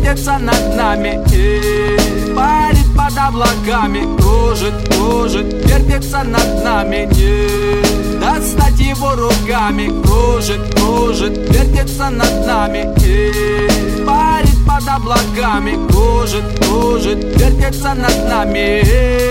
вертится над нами и парит под облаками. Кружит, кружит, вертится над нами, не достать его руками. Кружит, кружит, вертится над нами и парит под облаками. Кружит, кружит, вертится над нами.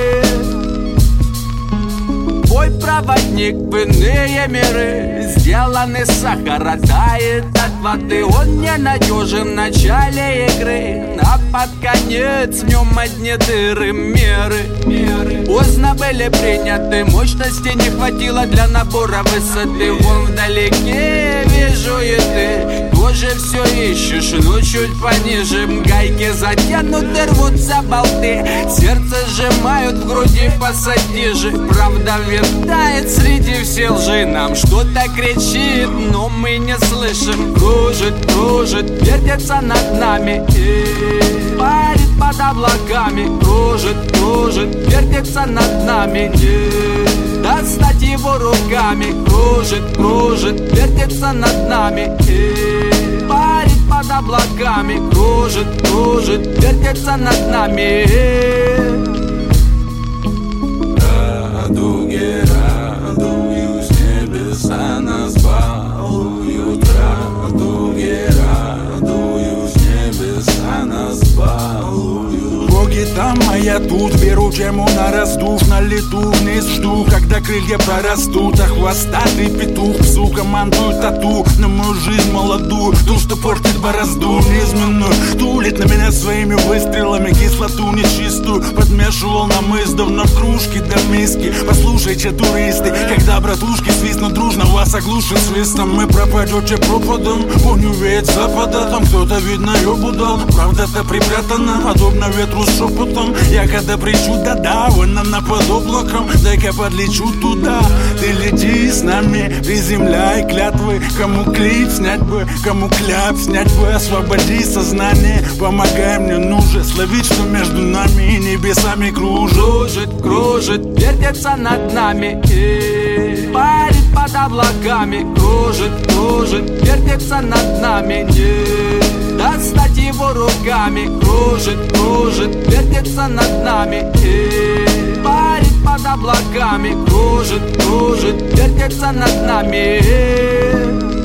Мой проводник в иные миры, сделан из сахара, тает от воды. Он ненадежен в начале игры, а под конец в нем одни дыры. Меры поздно были приняты, мощности не хватило для набора высоты. Вон вдалеке вижу и ты тоже все ищешь, но чуть пониже. Гайки затянуты, рвутся болты, сердце сжимают в груди пассатижи. Правда витает среди всей лжи, нам что-то кричит, но мы не слышим. Кружит, кружит, вертится над нами и парит под облаками. Кружит, кружит, вертится над нами, не достать его руками. Кружит, кружит, вертится над нами и парит под облаками. Кружит, кружит, вертится над нами. Радуги радуют, с небеса нас балуют. Радуги радуют, с небеса нас балуют. Боги там, а я тут, беру тему на раздув, на лету вниз жду, когда крылья прорастут. А хвостатый петух псу командует тату на мою жизнь молодую, ту, что портит борозду неизменную. Тулит на меня своими выстрелами кислоту нечистую, подмешивал нам издавна в кружки до миски. Послушайте, туристы, когда братушки свистнут дружно, вас оглушит свистом. Мы пропадете пропадом, вонью веет с запада, там кто-то, видно, ёбу дал. Правда-то припрятана, подобно ветру с шепотом. Я когда причу, да-да, вон она под облаком. Дай-ка подлечу туда, ты лети с нами, приземляй клятвы. Кому клип снять бы, кому кляп снять бы. Освободи сознание, помогай мне, ну же, словить, что между нами и небесами кружит. Кружит, кружит, вертится над нами и парит под облаками. Кружит, кружит, вертится над нами, не достать его руками. Кружит, кружит, вертится над нами и парит под облаками. Кружит, кружит, вертится над нами.